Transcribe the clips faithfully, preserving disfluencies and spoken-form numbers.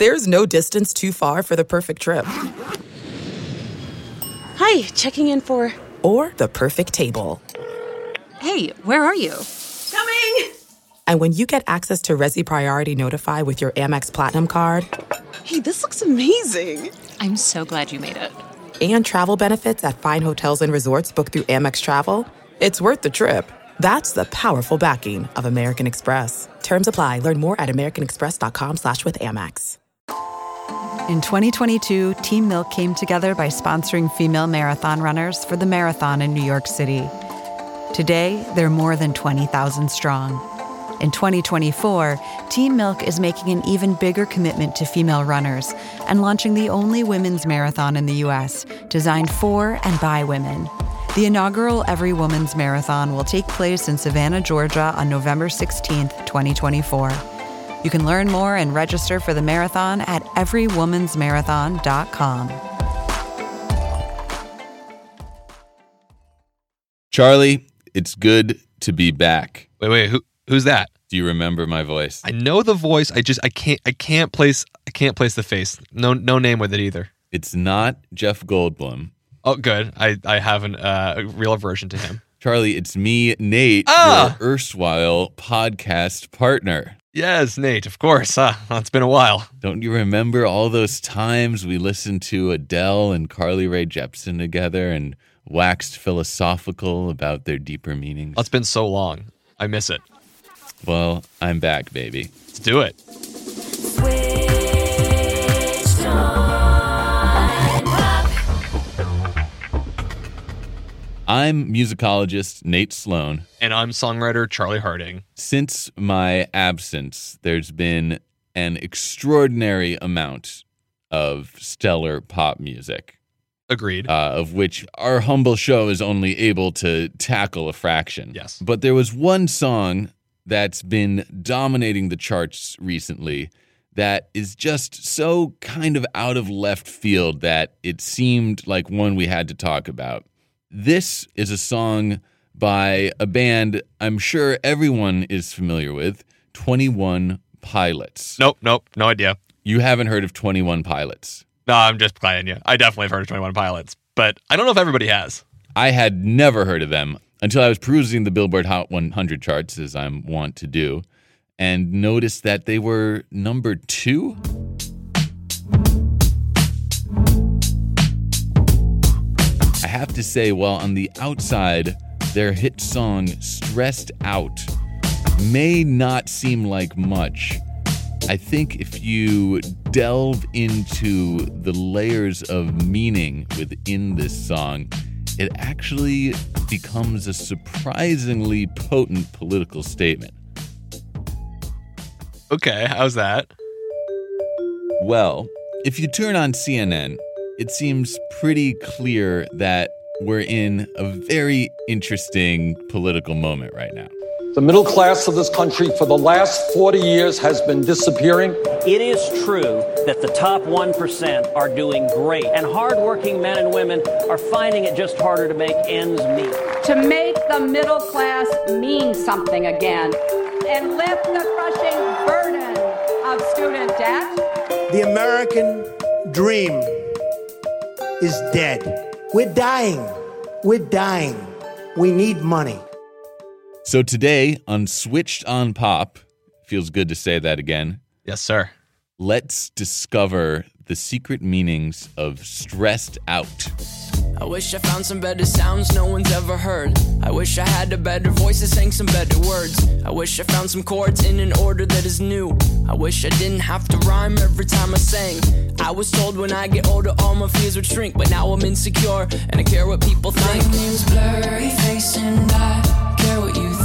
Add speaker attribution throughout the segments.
Speaker 1: There's no distance too far for the perfect trip.
Speaker 2: Hi, checking in for...
Speaker 1: Or the perfect table.
Speaker 3: Hey, where are you?
Speaker 2: Coming!
Speaker 1: And when you get access to Resi Priority Notify with your Amex Platinum card...
Speaker 2: Hey, this looks amazing.
Speaker 3: I'm so glad you made it.
Speaker 1: And travel benefits at fine hotels and resorts booked through Amex Travel, it's worth the trip. That's the powerful backing of American Express. Terms apply. Learn more at americanexpress.com slash with Amex.
Speaker 4: In twenty twenty-two, Team Milk came together by sponsoring female marathon runners for the marathon in New York City. Today, they're more than twenty thousand strong. In twenty twenty-four, Team Milk is making an even bigger commitment to female runners and launching the only women's marathon in the U S designed for and by women. The inaugural Every Woman's Marathon will take place in Savannah, Georgia on November sixteenth, twenty twenty-four. You can learn more and register for the marathon at every woman's marathon dot com.
Speaker 5: Charlie, it's good to be back.
Speaker 6: Wait, wait, who who's that?
Speaker 5: Do you remember my voice?
Speaker 6: I know the voice. I just I can't I can't place I can't place the face. No no name with it either.
Speaker 5: It's not Jeff Goldblum.
Speaker 6: Oh, good. I I have an, uh, a real aversion to him.
Speaker 5: Charlie, it's me, Nate,
Speaker 6: Ah!
Speaker 5: your erstwhile podcast partner.
Speaker 6: Yes, Nate, of course. Huh? Well, it's been a while.
Speaker 5: Don't you remember all those times we listened to Adele and Carly Rae Jepsen together and waxed philosophical about their deeper meanings?
Speaker 6: Oh, it's been so long. I miss it.
Speaker 5: Well, I'm back, baby.
Speaker 6: Let's do it.
Speaker 7: Switched on pop.
Speaker 5: I'm musicologist Nate Sloan.
Speaker 6: And I'm songwriter Charlie Harding.
Speaker 5: Since my absence, there's been an extraordinary amount of stellar pop music.
Speaker 6: Agreed.
Speaker 5: Uh, of which our humble show is only able to tackle a fraction.
Speaker 6: Yes.
Speaker 5: But there was one song that's been dominating the charts recently that is just so kind of out of left field that it seemed like one we had to talk about. This is a song by a band I'm sure everyone is familiar with, twenty-one Pilots.
Speaker 6: Nope, nope, no idea.
Speaker 5: You haven't heard of twenty-one Pilots?
Speaker 6: No, I'm just playing you. I definitely have heard of twenty-one Pilots, but I don't know if everybody has.
Speaker 5: I had never heard of them until I was perusing the Billboard Hot one hundred charts, as I'm wont to do, and noticed that they were number two. I have to say, while on the outside, their hit song, Stressed Out, may not seem like much, I think if you delve into the layers of meaning within this song, it actually becomes a surprisingly potent political statement.
Speaker 6: Okay, how's that?
Speaker 5: Well, if you turn on C N N, it seems pretty clear that we're in a very interesting political moment right now.
Speaker 8: The middle class of this country for the last forty years has been disappearing.
Speaker 9: It is true that the top one percent are doing great, and hardworking men and women are finding it just harder to make ends meet.
Speaker 10: To make the middle class mean something again and lift the crushing burden of student debt.
Speaker 11: The American dream is dead. We're dying. We're dying. We need money.
Speaker 5: So today on Switched on Pop, feels good to say that again.
Speaker 6: Yes, sir.
Speaker 5: Let's discover the secret meanings of stressed out.
Speaker 12: I wish I found some better sounds no one's ever heard. I wish I had a better voice that sang some better words. I wish I found some chords in an order that is new. I wish I didn't have to rhyme every time I sang. I was told when I get older all my fears would shrink, but now I'm insecure and I care what people think.
Speaker 7: My name's Blurry Face and I care what you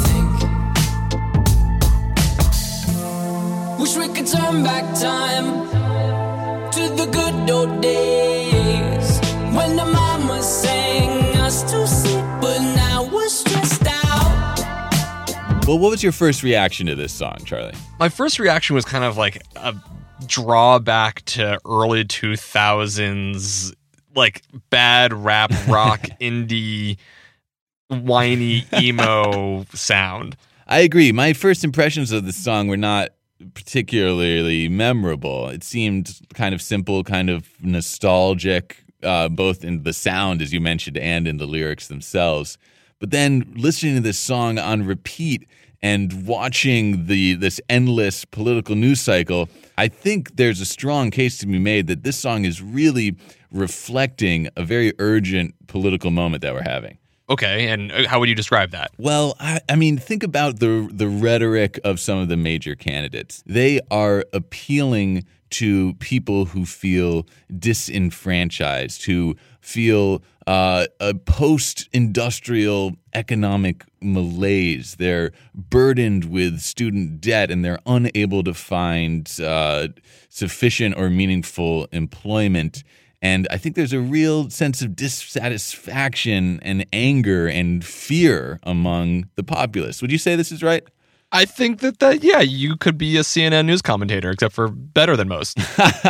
Speaker 7: think.
Speaker 12: Wish we could turn back time to the good old days when the mama sang us to sleep, but now we're stressed out.
Speaker 5: Well, what was your first reaction to this song, Charlie?
Speaker 6: My first reaction was kind of like a drawback to early two thousands, like bad rap rock indie whiny emo sound.
Speaker 5: I agree. My first impressions of this song were not particularly memorable. It seemed kind of simple, kind of nostalgic, uh, both in the sound, as you mentioned, and in the lyrics themselves. But then listening to this song on repeat and watching the this endless political news cycle, I think there's a strong case to be made that this song is really reflecting a very urgent political moment that we're having.
Speaker 6: Okay, and how would you describe that?
Speaker 5: Well, I, I mean, think about the the rhetoric of some of the major candidates. They are appealing to people who feel disenfranchised, who feel uh, a post-industrial economic malaise. They're burdened with student debt, and they're unable to find uh, sufficient or meaningful employment. And I think there's a real sense of dissatisfaction and anger and fear among the populace. Would you say this is right?
Speaker 6: I think that, that yeah, you could be a C N N news commentator, except for better than most.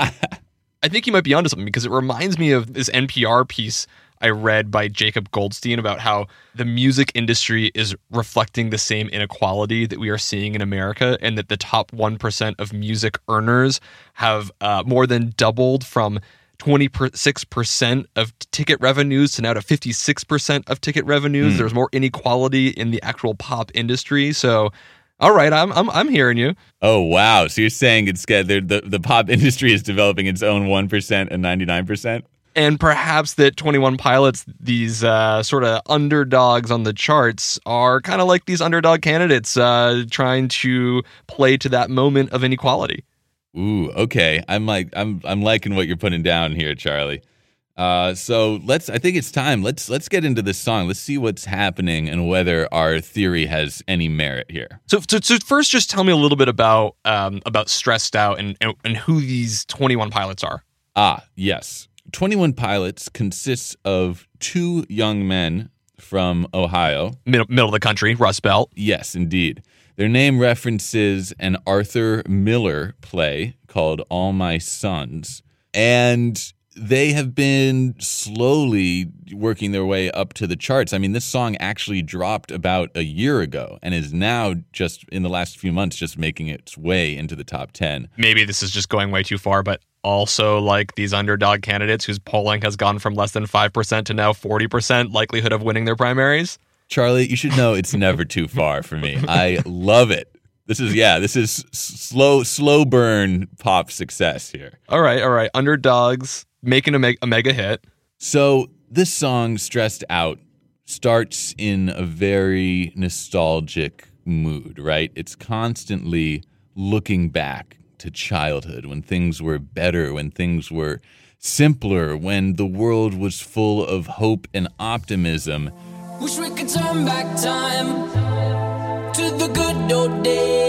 Speaker 6: I think you might be onto something, because it reminds me of this N P R piece I read by Jacob Goldstein about how the music industry is reflecting the same inequality that we are seeing in America, and that the top one percent of music earners have uh, more than doubled from twenty-six percent of ticket revenues to now to fifty-six percent of ticket revenues. Mm. There's more inequality in the actual pop industry. So, all right, I'm I'm I'm hearing you.
Speaker 5: Oh, wow. So you're saying it's the the, the pop industry is developing its own one percent and ninety-nine percent?
Speaker 6: And perhaps that twenty-one Pilots, these uh, sort of underdogs on the charts, are kind of like these underdog candidates uh, trying to play to that moment of inequality.
Speaker 5: Ooh, okay. I'm like I'm I'm liking what you're putting down here, Charlie. Uh, so let's. I think it's time. Let's let's get into this song. Let's see what's happening and whether our theory has any merit here.
Speaker 6: So, so, so first, just tell me a little bit about um, about Stressed Out and, and and who these twenty-one Pilots are.
Speaker 5: Ah, yes. twenty-one Pilots consists of two young men from Ohio,
Speaker 6: middle, middle of the country, Rust Belt.
Speaker 5: Yes, indeed. Their name references an Arthur Miller play called All My Sons, and they have been slowly working their way up to the charts. I mean, this song actually dropped about a year ago and is now just in the last few months just making its way into the top ten.
Speaker 6: Maybe this is just going way too far, but also like these underdog candidates whose polling has gone from less than five percent to now forty percent likelihood of winning their primaries.
Speaker 5: Charlie, you should know it's never too far for me. I love it. This is, yeah, this is slow, slow burn pop success here.
Speaker 6: All right, all right. Underdogs making a, me- a mega hit.
Speaker 5: So this song, Stressed Out, starts in a very nostalgic mood, right? It's constantly looking back to childhood, when things were better, when things were simpler, when the world was full of hope and optimism.
Speaker 7: Wish we could turn back time to the good old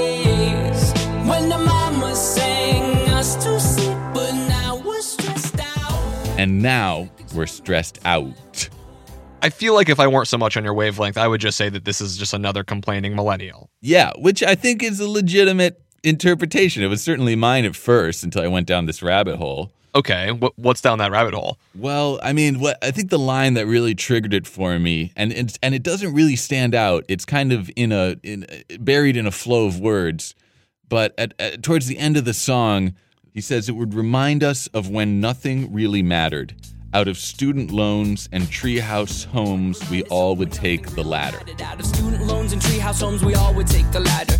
Speaker 7: days when the mama sang us to sleep, but now we're stressed out.
Speaker 5: And now we're stressed out.
Speaker 6: I feel like if I weren't so much on your wavelength, I would just say that this is just another complaining millennial.
Speaker 5: Yeah, which I think is a legitimate interpretation. It was certainly mine at first until I went down this rabbit hole.
Speaker 6: Okay, what, what's down that rabbit hole?
Speaker 5: Well, I mean, what I think the line that really triggered it for me, and and, and it doesn't really stand out. It's kind of in a in, buried in a flow of words, but at, at, towards the end of the song, he says it would remind us of when nothing really mattered. Out of student loans and treehouse homes, we all would take the ladder.
Speaker 7: Out of student loans and treehouse homes, we all would take the ladder.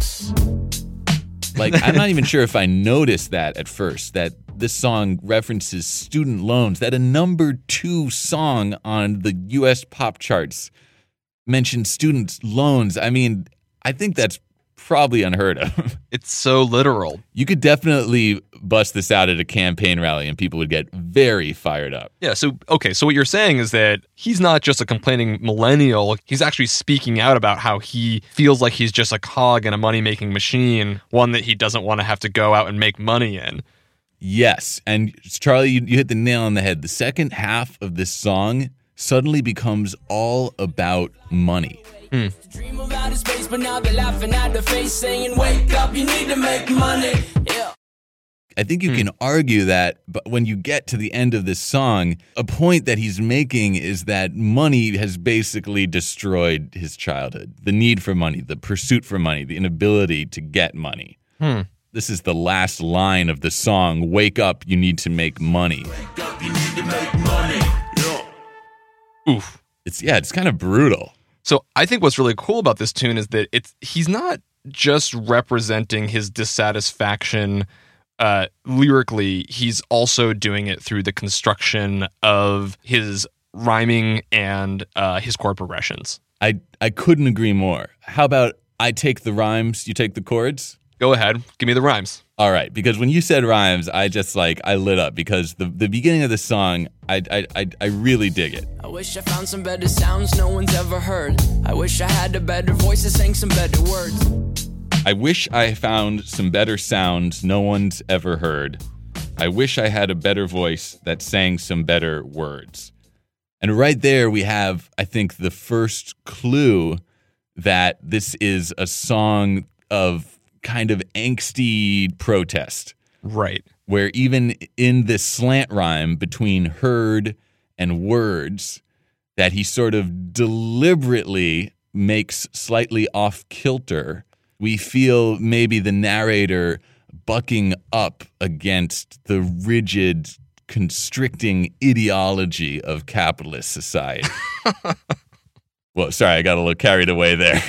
Speaker 5: Like, I'm not even sure if I noticed that at first, that this song references student loans, that a number two song on the U S pop charts mentioned student loans. I mean, I think that's probably unheard of.
Speaker 6: It's so literal.
Speaker 5: You could definitely bust this out at a campaign rally and people would get very fired up.
Speaker 6: Yeah, so, okay, so what you're saying is that he's not just a complaining millennial, he's actually speaking out about how he feels like he's just a cog in a money-making machine, one that he doesn't want to have to go out and make money in.
Speaker 5: Yes, and Charlie, you, you hit the nail on the head. The second half of this song suddenly becomes all about money.
Speaker 6: Hmm.
Speaker 7: Dream of outer space, but now they're laughing at the face, saying, wake up, you need to make money. Yeah.
Speaker 5: I think you hmm. can argue that, but when you get to the end of this song, a point that he's making is that money has basically destroyed his childhood. The need for money, the pursuit for money, the inability to get money.
Speaker 6: Hmm.
Speaker 5: This is the last line of the song. Wake up, you need to make money.
Speaker 7: Wake up, you need to make money. Yeah.
Speaker 6: Oof.
Speaker 5: It's yeah, it's kind of brutal.
Speaker 6: So I think what's really cool about this tune is that it's he's not just representing his dissatisfaction uh, lyrically. He's also doing it through the construction of his rhyming and uh, his chord progressions.
Speaker 5: I I couldn't agree more. How about I take the rhymes, you take the chords?
Speaker 6: Go ahead, give me the rhymes.
Speaker 5: All right, because when you said rhymes, I just like I lit up because the the beginning of the song, I I I, I really dig it.
Speaker 12: I wish I found some better sounds no one's ever heard. I wish I had a better voice that sang some better words.
Speaker 5: I wish I found some better sounds no one's ever heard. I wish I had a better voice that sang some better words. And right there we have, I think, the first clue that this is a song of kind of angsty protest.
Speaker 6: Right.
Speaker 5: Where even in this slant rhyme between heard and words that he sort of deliberately makes slightly off kilter, we feel maybe the narrator bucking up against the rigid, constricting ideology of capitalist society. Well, sorry, I got a little carried away there.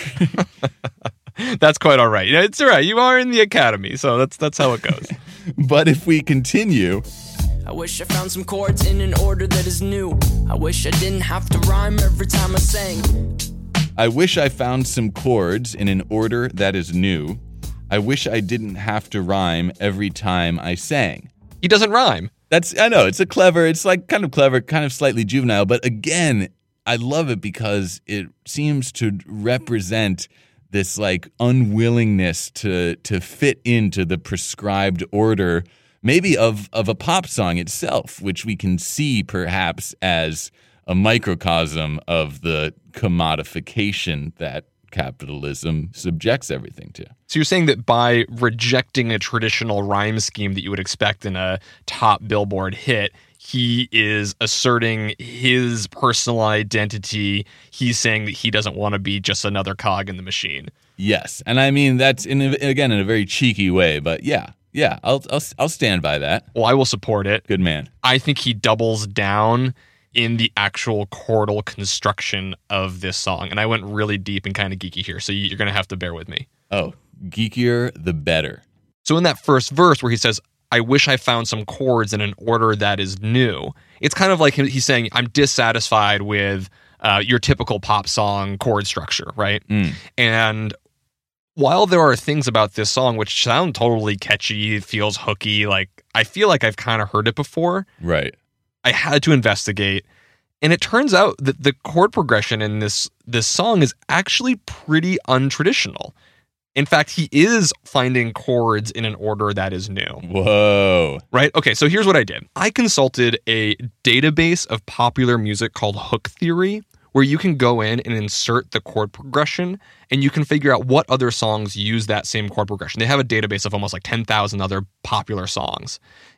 Speaker 6: That's quite all right. Yeah, it's all right. You are in the academy, so that's that's how it goes.
Speaker 5: But if we continue...
Speaker 12: I wish I found some chords in an order that is new. I wish I didn't have to rhyme every time I sang.
Speaker 5: I wish I found some chords in an order that is new. I wish I didn't have to rhyme every time I sang.
Speaker 6: He doesn't rhyme.
Speaker 5: That's, I know, it's a clever, it's like kind of clever, kind of slightly juvenile, but again, I love it because it seems to represent this like unwillingness to to fit into the prescribed order, maybe of, of a pop song itself, which we can see perhaps as a microcosm of the commodification that capitalism subjects everything to.
Speaker 6: So you're saying that by rejecting a traditional rhyme scheme that you would expect in a top Billboard hit, he is asserting his personal identity. He's saying that he doesn't want to be just another cog in the machine.
Speaker 5: Yes. And I mean, that's, in a, again, in a very cheeky way, but yeah. Yeah, I'll, I'll I'll stand by that.
Speaker 6: Well, I will support it.
Speaker 5: Good man.
Speaker 6: I think he doubles down in the actual chordal construction of this song. And I went really deep and kind of geeky here, so you're going to have to bear with me.
Speaker 5: Oh, geekier the better.
Speaker 6: So in that first verse where he says, I wish I found some chords in an order that is new, it's kind of like he's saying, I'm dissatisfied with uh, your typical pop song chord structure, right?
Speaker 5: Mm.
Speaker 6: And while there are things about this song which sound totally catchy, feels hooky, like I feel like I've kind of heard it before.
Speaker 5: Right.
Speaker 6: I had to investigate, and it turns out that the chord progression in this this song is actually pretty untraditional. In fact, he is finding chords in an order that is new.
Speaker 5: Whoa.
Speaker 6: Right? Okay, so here's what I did. I consulted a database of popular music called Hook Theory, where you can go in and insert the chord progression, and you can figure out what other songs use that same chord progression. They have a database of almost like ten thousand other popular songs.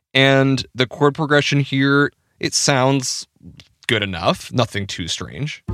Speaker 6: And the chord progression here, it sounds good enough. Nothing too strange.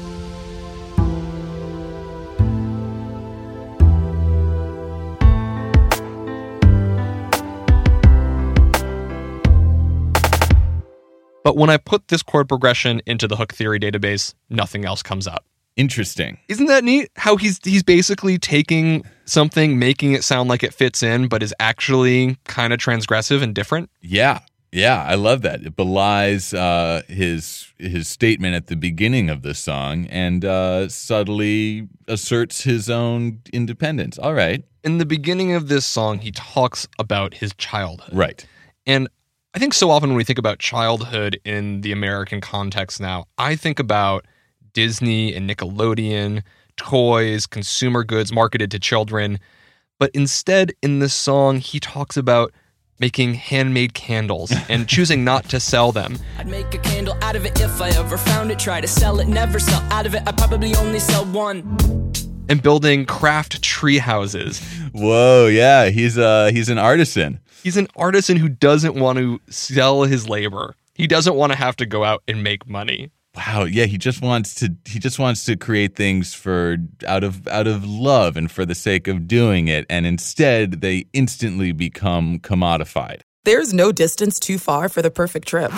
Speaker 6: But when I put this chord progression into the Hook Theory database, nothing else comes up.
Speaker 5: Interesting.
Speaker 6: Isn't that neat? How he's he's basically taking something, making it sound like it fits in, but is actually kind of transgressive and different?
Speaker 5: Yeah. Yeah, I love that. It belies uh, his his statement at the beginning of the song and uh, subtly asserts his own independence. All right.
Speaker 6: In the beginning of this song, he talks about his childhood.
Speaker 5: Right.
Speaker 6: And I think so often when we think about childhood in the American context now, I think about Disney and Nickelodeon, toys, consumer goods marketed to children. But instead, in this song, he talks about making handmade candles and choosing not to sell them.
Speaker 12: I'd make a candle out of it if I ever found it. Try to sell it, never sell out of it. I probably only sell one.
Speaker 6: And building craft tree houses.
Speaker 5: Whoa, yeah, he's uh he's an artisan.
Speaker 6: He's an artisan who doesn't want to sell his labor. He doesn't want to have to go out and make money.
Speaker 5: Wow, yeah, he just wants to he just wants to create things for out of out of love and for the sake of doing it, and instead they instantly become commodified.
Speaker 1: There's no distance too far for the perfect trip.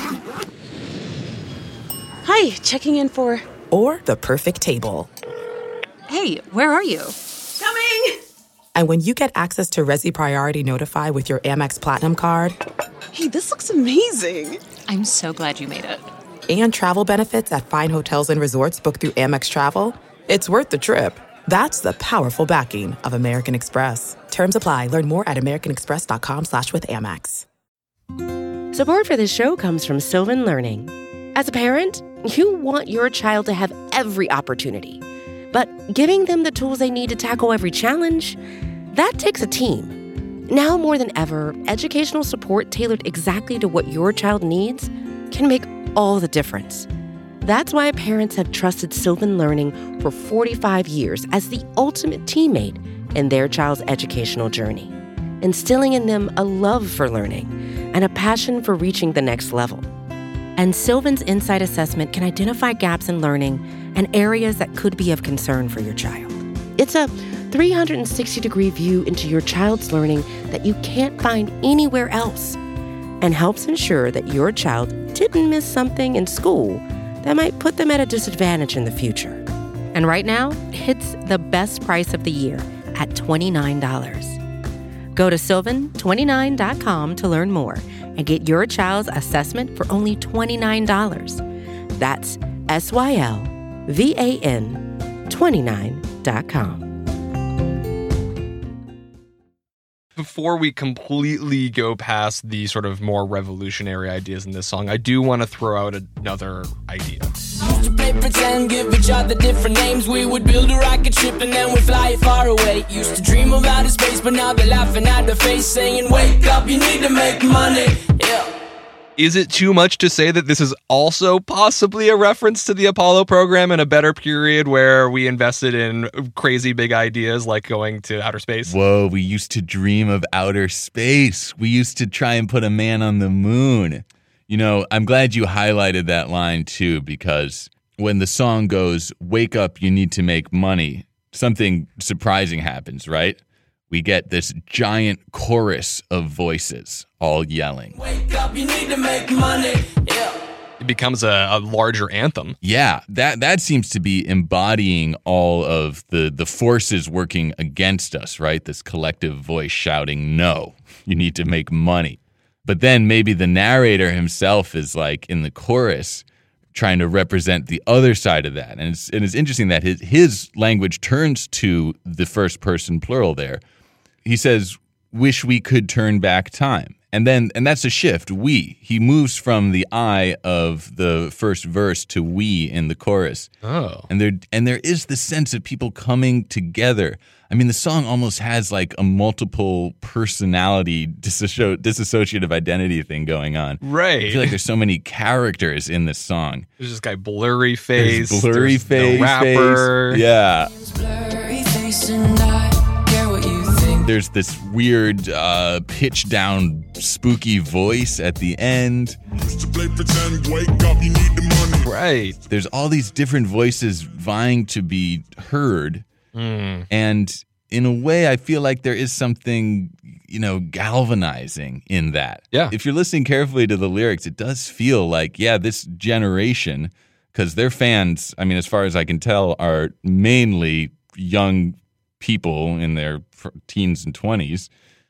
Speaker 2: Hi, checking in for...
Speaker 1: Or the perfect table.
Speaker 3: Hey, where are you?
Speaker 2: Coming!
Speaker 1: And when you get access to Resi Priority Notify with your Amex Platinum card...
Speaker 2: Hey, this looks amazing.
Speaker 3: I'm so glad you made it.
Speaker 1: And travel benefits at fine hotels and resorts booked through Amex Travel, it's worth the trip. That's the powerful backing of American Express. Terms apply. Learn more at americanexpress.com slash with Amex.
Speaker 13: Support for this show comes from Sylvan Learning. As a parent, you want your child to have every opportunity. But giving them the tools they need to tackle every challenge, that takes a team. Now more than ever, educational support tailored exactly to what your child needs can make all the difference. That's why parents have trusted Sylvan Learning for forty-five years as the ultimate teammate in their child's educational journey, instilling in them a love for learning and a passion for reaching the next level. And Sylvan's Insight Assessment can identify gaps in learning and areas that could be of concern for your child. It's a three hundred sixty degree view into your child's learning that you can't find anywhere else, and helps ensure that your child didn't miss something in school that might put them at a disadvantage in the future. And right now, it's the best price of the year at twenty-nine dollars. Go to sylvan twenty-nine dot com to learn more and get your child's assessment for only twenty-nine dollars. That's S Y L V A N twenty-nine dot com.
Speaker 6: Before we completely go past the sort of more revolutionary ideas in this song, I do want to throw out another idea.
Speaker 7: Used to play pretend, give each other different names. We would build a rocket ship and then we'd fly it far away. Used to dream of outer space, but now they're laughing at the face, saying, wake up, you need to make money. Yeah.
Speaker 6: Is it too much to say that this is also possibly a reference to the Apollo program in a better period where we invested in crazy big ideas like going to outer space?
Speaker 5: Whoa, we used to dream of outer space. We used to try and put a man on the moon. You know, I'm glad you highlighted that line too, because when the song goes, wake up, you need to make money, something surprising happens, right? We get this giant chorus of voices all yelling.
Speaker 7: Wake up, you need to make money. Yeah.
Speaker 6: It becomes a, a larger anthem.
Speaker 5: Yeah, that that seems to be embodying all of the, the forces working against us, right? This collective voice shouting, no, you need to make money. But then maybe the narrator himself is like in the chorus trying to represent the other side of that. And it's, and it's interesting that his, his language turns to the first person plural there. He says, wish we could turn back time. And then, and that's a shift, we. He moves from the I of the first verse to we in the chorus.
Speaker 6: Oh.
Speaker 5: And there, and there is this sense of people coming together. I mean, the song almost has like a multiple personality disso- disassociative identity thing going on.
Speaker 6: Right.
Speaker 5: I feel like there's so many characters in this song.
Speaker 6: There's this guy Blurry Face.
Speaker 5: There's Blurry
Speaker 6: there's
Speaker 5: Face.
Speaker 6: The rapper.
Speaker 5: Face. Yeah.
Speaker 7: Blurry face and I care what you think.
Speaker 5: There's this weird uh, pitch down spooky voice at the end.
Speaker 14: Used to play pretend, wake up, you need the money.
Speaker 5: Right. There's all these different voices vying to be heard.
Speaker 6: Mm.
Speaker 5: And in a way, I feel like there is something, you know, galvanizing in that.
Speaker 6: Yeah.
Speaker 5: If you're listening carefully to the lyrics, it does feel like, yeah, this generation, because their fans, I mean, as far as I can tell, are mainly young people in their teens and twenties,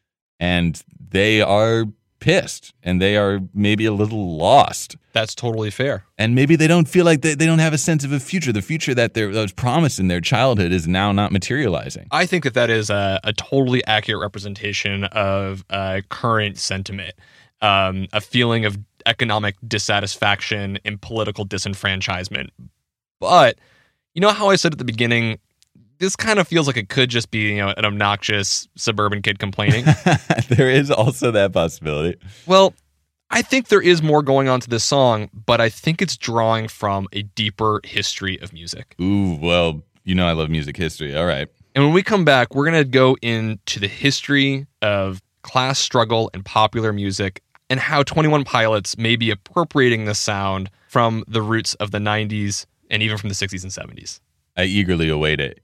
Speaker 5: and they are pissed and they are maybe a little lost.
Speaker 6: That's totally fair.
Speaker 5: And maybe they don't feel like they, they don't have a sense of a future. The future that, that was promised in their childhood is now not materializing.
Speaker 6: I think that that is a, a totally accurate representation of uh, current sentiment, um, a feeling of economic dissatisfaction and political disenfranchisement. But you know how I said at the beginning, this kind of feels like it could just be, you know, an obnoxious suburban kid complaining.
Speaker 5: There is also that possibility.
Speaker 6: Well, I think there is more going on to this song, but I think it's drawing from a deeper history of music.
Speaker 5: Ooh, well, you know I love music history. All right.
Speaker 6: And when we come back, we're going to go into the history of class struggle and popular music and how twenty-one Pilots may be appropriating the sound from the roots of the nineties and even from the sixties and seventies.
Speaker 5: I eagerly await it.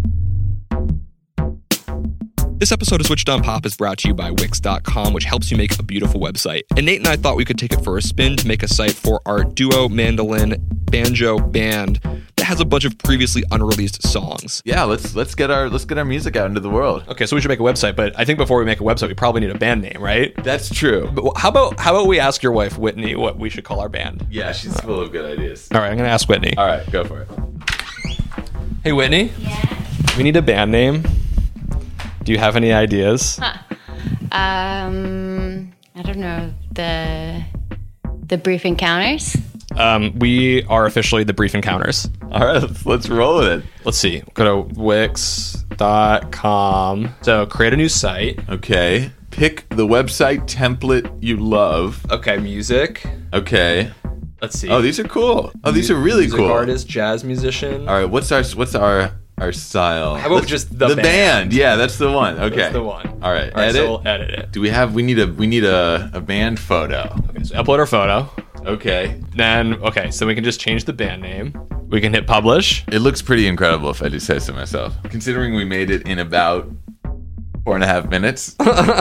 Speaker 6: This episode of Switched on Pop is brought to you by Wix dot com, which helps you make a beautiful website. And Nate and I thought we could take it for a spin to make a site for our duo, mandolin, banjo band that has a bunch of previously unreleased songs.
Speaker 5: Yeah, let's let's get our let's get our music out into the world.
Speaker 6: Okay, so we should make a website, but I think before we make a website, we probably need a band name, right?
Speaker 5: That's true.
Speaker 6: But how about how about we ask your wife, Whitney, what we should call our band?
Speaker 5: Yeah, she's full of good ideas.
Speaker 6: All right, I'm gonna ask Whitney.
Speaker 5: All right, go for it.
Speaker 6: Hey, Whitney.
Speaker 15: Yeah.
Speaker 6: We need a band name. Do you have any ideas?
Speaker 15: Huh. Um, I don't know. The the Brief Encounters.
Speaker 6: Um, we are officially the Brief Encounters.
Speaker 5: All right, let's, let's roll with it.
Speaker 6: Let's see. Go to Wix dot com. So create a new site.
Speaker 5: Okay. Pick the website template you love.
Speaker 6: Okay, music.
Speaker 5: Okay.
Speaker 6: Let's see.
Speaker 5: Oh, these are cool. Oh, these are really
Speaker 6: music
Speaker 5: cool.
Speaker 6: Artist, jazz musician.
Speaker 5: All right, what's our what's our our style?
Speaker 6: How about
Speaker 5: Let's,
Speaker 6: just the,
Speaker 5: the
Speaker 6: band?
Speaker 5: band? Yeah, that's the one. Okay,
Speaker 6: That's the one.
Speaker 5: All right,
Speaker 6: All right,
Speaker 5: edit.
Speaker 6: so we'll edit it.
Speaker 5: Do we have? We need a we need a, a band photo.
Speaker 6: Okay, so upload our photo.
Speaker 5: Okay.
Speaker 6: Then okay, so we can just change the band name. We can hit publish.
Speaker 5: It looks pretty incredible, if I do say so myself. Considering we made it in about four and a half minutes.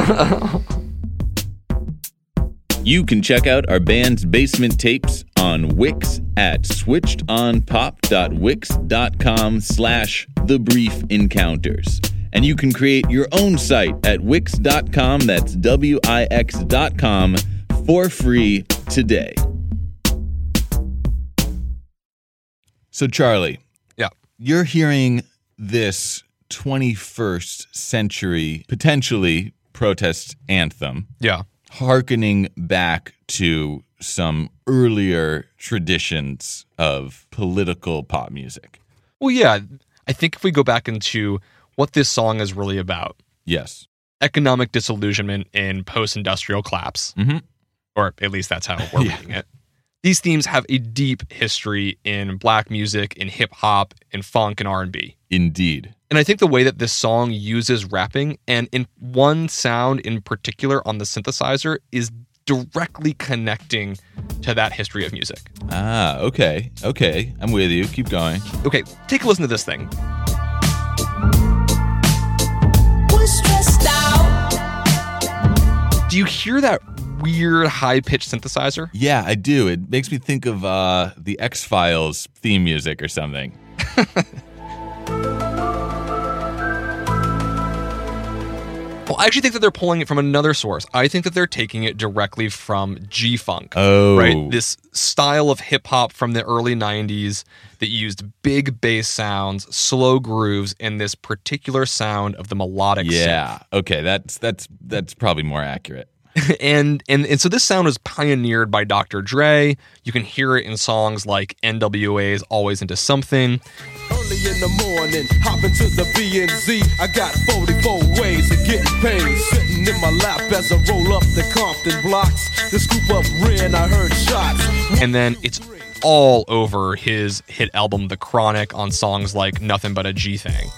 Speaker 5: You can check out our band's basement tapes on Wix at switchedonpop.wix.com slash the brief encounters. And you can create your own site at wix dot com, that's W I X dot com, for free today. So Charlie,
Speaker 6: yeah,
Speaker 5: you're hearing this twenty-first century, potentially protest anthem.
Speaker 6: Yeah.
Speaker 5: Harkening back to some earlier traditions of political pop music.
Speaker 6: Well, yeah, I think if we go back into what this song is really about.
Speaker 5: Yes.
Speaker 6: Economic disillusionment in post-industrial collapse.
Speaker 5: Mm-hmm.
Speaker 6: Or at least that's how we're
Speaker 5: yeah.
Speaker 6: reading it. These themes have a deep history in black music, in hip-hop, in funk, and R and B.
Speaker 5: Indeed.
Speaker 6: And I think the way that this song uses rapping, and in one sound in particular on the synthesizer, is directly connecting to that history of music.
Speaker 5: Ah, okay. Okay. I'm with you. Keep going.
Speaker 6: Okay, take a listen to this thing.
Speaker 7: We're stressed out.
Speaker 6: Do you hear that weird high-pitched synthesizer?
Speaker 5: Yeah, I do. It makes me think of uh, the X-Files theme music or something.
Speaker 6: Well, I actually think that they're pulling it from another source. I think that they're taking it directly from G-Funk.
Speaker 5: Oh.
Speaker 6: Right? This style of hip-hop from the early nineties that used big bass sounds, slow grooves, and this particular sound of the melodic
Speaker 5: Yeah.
Speaker 6: synth.
Speaker 5: Okay, that's that's that's probably more accurate.
Speaker 6: and, and and so this sound was pioneered by Doctor Dre. You can hear it in songs like N W A's Always Into Something.
Speaker 16: Early in the morning, hop into the B and Z. I got forty-four ways of getting paid. Sitting in my lap as I roll up the Compton blocks. The scoop up Ren, I heard shots.
Speaker 6: And then it's all over his hit album The Chronic on songs like Nothing But a G Thing.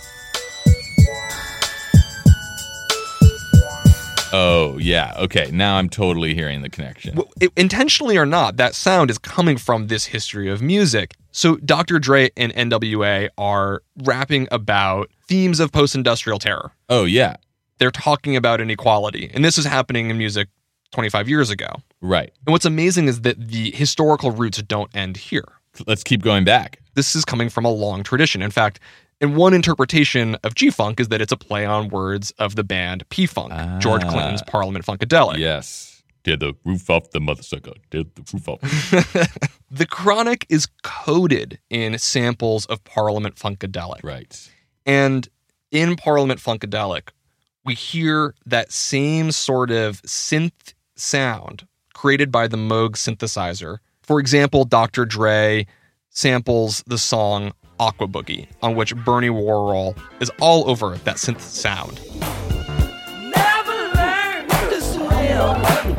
Speaker 5: Oh, yeah. Okay, now I'm totally hearing the connection.
Speaker 6: Well, it, intentionally or not, that sound is coming from this history of music. So Doctor Dre and N W A are rapping about themes of post-industrial terror.
Speaker 5: Oh, yeah.
Speaker 6: They're talking about inequality. And this is happening in music twenty-five years ago.
Speaker 5: Right.
Speaker 6: And what's amazing is that the historical roots don't end here.
Speaker 5: Let's keep going back.
Speaker 6: This is coming from a long tradition. In fact, and one interpretation of G-Funk is that it's a play on words of the band P-Funk, ah, George Clinton's Parliament Funkadelic.
Speaker 5: Yes. Did the roof off the mother sucker. Did the roof off.
Speaker 6: The Chronic is coded in samples of Parliament Funkadelic.
Speaker 5: Right.
Speaker 6: And in Parliament Funkadelic, we hear that same sort of synth sound created by the Moog synthesizer. For example, Doctor Dre samples the song Aqua Boogie, on which Bernie Worrell is all over that synth sound.
Speaker 7: Never learned to swim.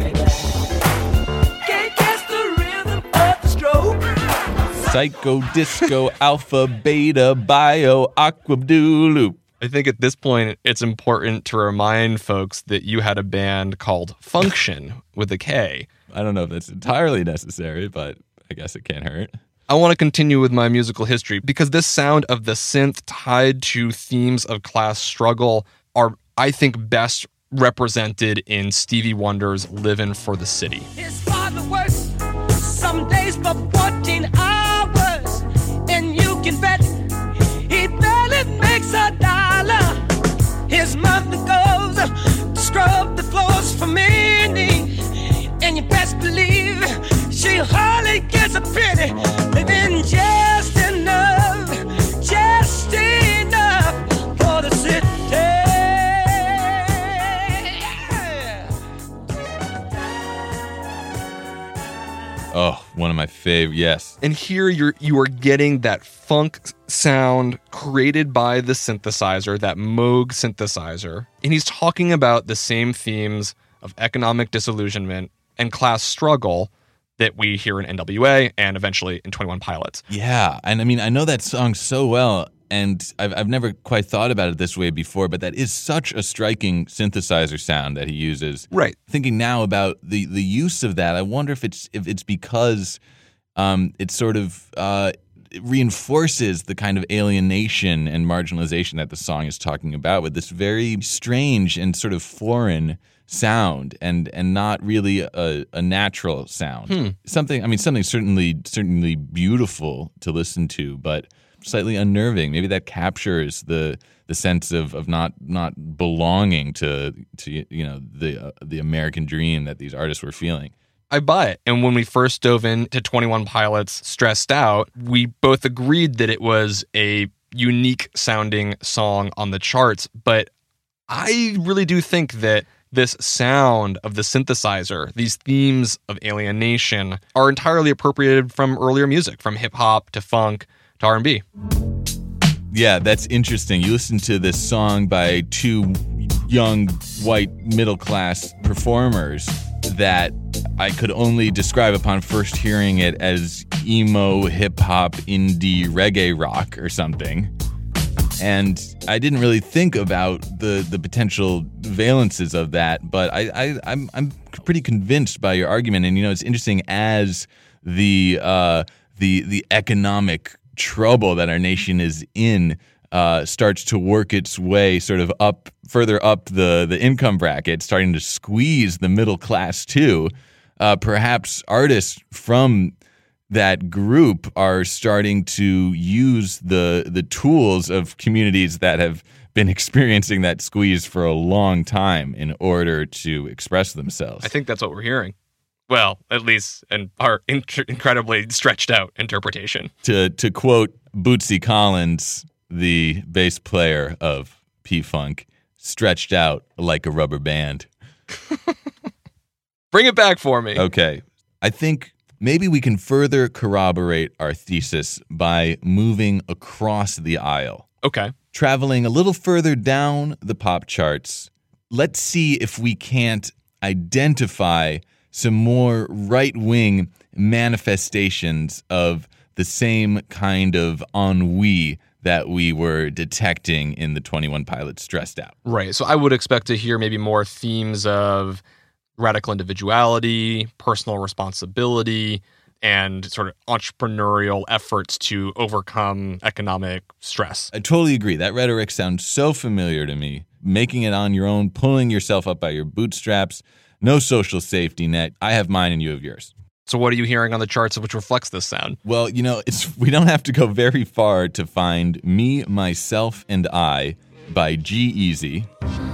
Speaker 7: Can't catch the rhythm of the stroke.
Speaker 5: Psycho, disco, alpha, beta, bio, aqua, dooloop.
Speaker 6: I think at this point, it's important to remind folks that you had a band called Function with a K.
Speaker 5: I don't know if that's entirely necessary, but I guess it can't hurt.
Speaker 6: I want to continue with my musical history because this sound of the synth tied to themes of class struggle are, I think, best represented in Stevie Wonder's Livin' for the City.
Speaker 7: His father works some days for fourteen hours, and you can bet he barely makes a dollar. His mother goes to scrub the floors for me, and you best believe she hardly gets a penny, living just enough, just enough for the city.
Speaker 5: Oh, one of my favorite, yes.
Speaker 6: And here you're you are getting that funk sound created by the synthesizer, that Moog synthesizer. And he's talking about the same themes of economic disillusionment and class struggle that we hear in N W A and eventually in twenty-one Pilots.
Speaker 5: Yeah, and I mean, I know that song so well, and I've I've never quite thought about it this way before, but that is such a striking synthesizer sound that he uses.
Speaker 6: Right.
Speaker 5: Thinking now about the, the use of that, I wonder if it's if it's because um, it sort of uh, it reinforces the kind of alienation and marginalization that the song is talking about with this very strange and sort of foreign sound and and not really a, a natural sound.
Speaker 6: Hmm.
Speaker 5: Something I mean something certainly certainly beautiful to listen to, but slightly unnerving. Maybe that captures the the sense of, of not not belonging to to you know the uh, the American dream that these artists were feeling.
Speaker 6: I buy it. And when we first dove into twenty-one Pilots Stressed Out, we both agreed that it was a unique sounding song on the charts, but I really do think that this sound of the synthesizer, these themes of alienation, are entirely appropriated from earlier music, from hip-hop to funk to R and B.
Speaker 5: Yeah, that's interesting. You listen to this song by two young, white, middle-class performers that I could only describe upon first hearing it as emo, hip-hop, indie, reggae rock or something. And I didn't really think about the, the potential valences of that, but I, I, I'm I'm pretty convinced by your argument. And you know, it's interesting as the uh, the the economic trouble that our nation is in uh, starts to work its way sort of up further up the the income bracket, starting to squeeze the middle class too. Uh, perhaps artists from that group are starting to use the the tools of communities that have been experiencing that squeeze for a long time in order to express themselves.
Speaker 6: I think that's what we're hearing. Well, at least in our in- incredibly stretched out interpretation.
Speaker 5: To to quote Bootsy Collins, the bass player of P-Funk, stretched out like a rubber band.
Speaker 6: Bring it back for me.
Speaker 5: Okay. I think maybe we can further corroborate our thesis by moving across the aisle.
Speaker 6: Okay.
Speaker 5: Traveling a little further down the pop charts, let's see if we can't identify some more right-wing manifestations of the same kind of ennui that we were detecting in the twenty-one Pilots Stressed Out.
Speaker 6: Right. So I would expect to hear maybe more themes of radical individuality, personal responsibility, and sort of entrepreneurial efforts to overcome economic stress.
Speaker 5: I totally agree. That rhetoric sounds so familiar to me. Making it on your own, pulling yourself up by your bootstraps, no social safety net. I have mine and you have yours.
Speaker 6: So what are you hearing on the charts which reflects this sound?
Speaker 5: Well, you know, it's we don't have to go very far to find Me, Myself, and I by G-Eazy.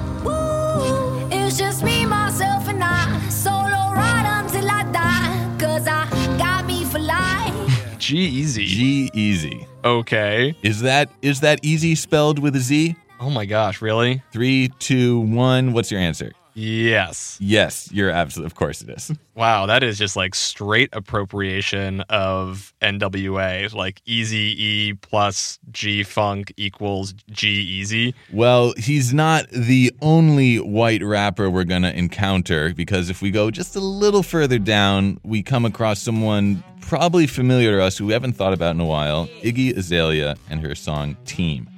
Speaker 17: Ooh, it's just me, myself, and I. Solo ride until I die, cause I got me for life.
Speaker 6: G-Eazy.
Speaker 5: G-Eazy.
Speaker 6: Okay.
Speaker 5: Is that is that easy spelled with a Z?
Speaker 6: Oh my gosh, really?
Speaker 5: Three, two, one. What's your answer?
Speaker 6: Yes.
Speaker 5: Yes, you're absolutely, of course it is.
Speaker 6: Wow, that is just like straight appropriation of N W A, like Easy E plus G Funk equals G-Eazy.
Speaker 5: Well, he's not the only white rapper we're going to encounter, because if we go just a little further down, we come across someone probably familiar to us who we haven't thought about in a while, Iggy Azalea and her song Team.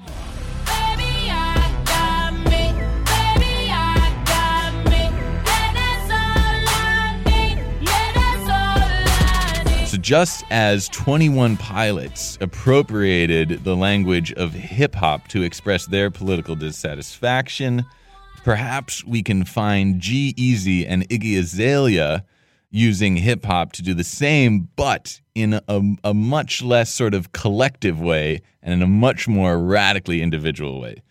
Speaker 5: just as twenty-one Pilots appropriated the language of hip-hop to express their political dissatisfaction, perhaps we can find G-Eazy and Iggy Azalea using hip-hop to do the same, but in a, a much less sort of collective way and in a much more radically individual way.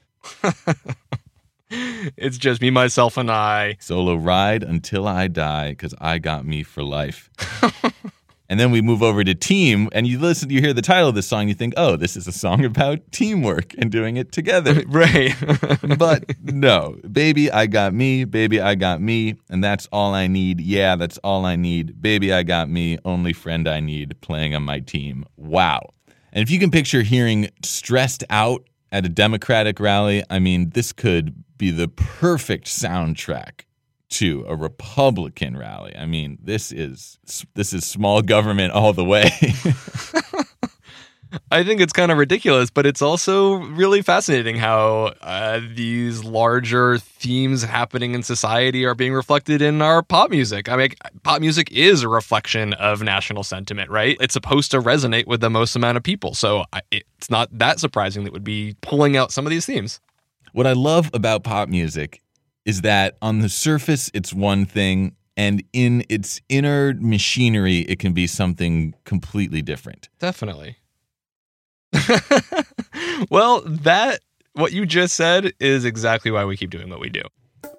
Speaker 6: It's just me, myself, and I.
Speaker 5: Solo ride until I die, because I got me for life. And then we move over to Team, and you listen, you hear the title of this song, you think, oh, this is a song about teamwork and doing it together.
Speaker 6: Right.
Speaker 5: But no, Baby, I Got Me, Baby, I Got Me, and that's all I need. Yeah, that's all I need. Baby, I Got Me, only friend I need, playing on my team. Wow. And if you can picture hearing Stressed Out at a Democratic rally, I mean, this could be the perfect soundtrack to a Republican rally. I mean, this is this is small government all the way.
Speaker 6: I think it's kind of ridiculous, but it's also really fascinating how uh, these larger themes happening in society are being reflected in our pop music. I mean, pop music is a reflection of national sentiment, right? It's supposed to resonate with the most amount of people. So I, it's not that surprising that it would be pulling out some of these themes.
Speaker 5: What I love about pop music is that on the surface, it's one thing, and in its inner machinery, it can be something completely different.
Speaker 6: Definitely. Well, that, what you just said, is exactly why we keep doing what we do.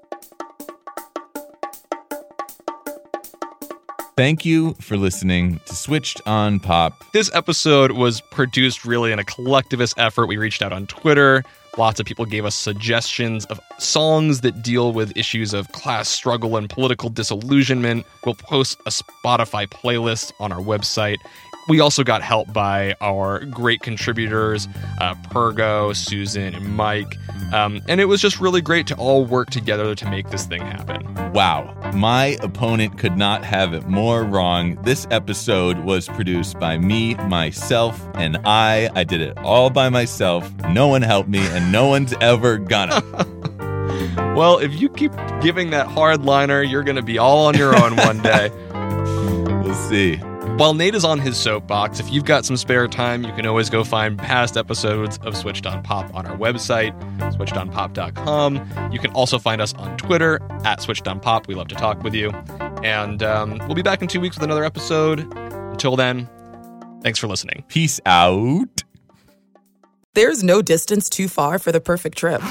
Speaker 5: Thank you for listening to Switched on Pop.
Speaker 6: This episode was produced really in a collectivist effort. We reached out on Twitter. Lots of people gave us suggestions of songs that deal with issues of class struggle and political disillusionment. We'll post a Spotify playlist on our website. We also got help by our great contributors, uh, Pergo, Susan, and Mike. Um, and it was just really great to all work together to make this thing happen.
Speaker 5: Wow. My opponent could not have it more wrong. This episode was produced by me, myself, and I. I did it all by myself. No one helped me, and no one's ever gonna.
Speaker 6: Well, if you keep giving that hardliner, you're going to be all on your own one day.
Speaker 5: We'll see.
Speaker 6: While Nate is on his soapbox, if you've got some spare time, you can always go find past episodes of Switched on Pop on our website, switched on pop dot com. You can also find us on Twitter, at Switched on Pop. We love to talk with you. And um, we'll be back in two weeks with another episode. Until then, thanks for listening.
Speaker 5: Peace out.
Speaker 1: There's no distance too far for the perfect trip.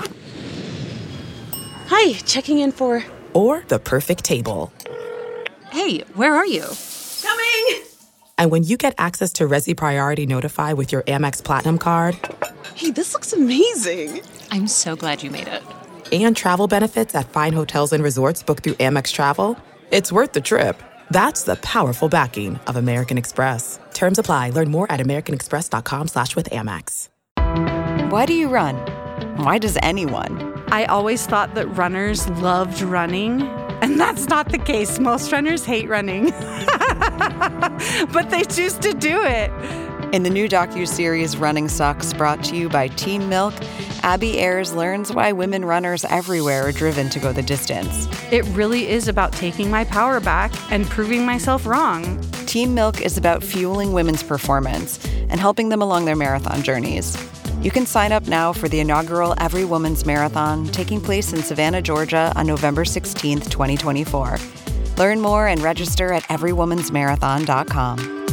Speaker 2: Hi, checking in for...
Speaker 1: Or the perfect table.
Speaker 3: Hey, where are you?
Speaker 2: Coming!
Speaker 1: And when you get access to Resi Priority Notify with your Amex Platinum card...
Speaker 2: Hey, this looks amazing!
Speaker 3: I'm so glad you made it.
Speaker 1: And travel benefits at fine hotels and resorts booked through Amex Travel, it's worth the trip. That's the powerful backing of American Express. Terms apply. Learn more at americanexpress.com slash with Amex.
Speaker 4: Why do you run? Why does anyone?
Speaker 18: I always thought that runners loved running, and that's not the case. Most runners hate running, but they choose to do it.
Speaker 4: In the new docuseries Running Sucks, brought to you by Team Milk, Abby Ayers learns why women runners everywhere are driven to go the distance.
Speaker 18: It really is about taking my power back and proving myself wrong.
Speaker 4: Team Milk is about fueling women's performance and helping them along their marathon journeys. You can sign up now for the inaugural Every Woman's Marathon taking place in Savannah, Georgia on November sixteenth, twenty twenty-four. Learn more and register at every woman's marathon dot com.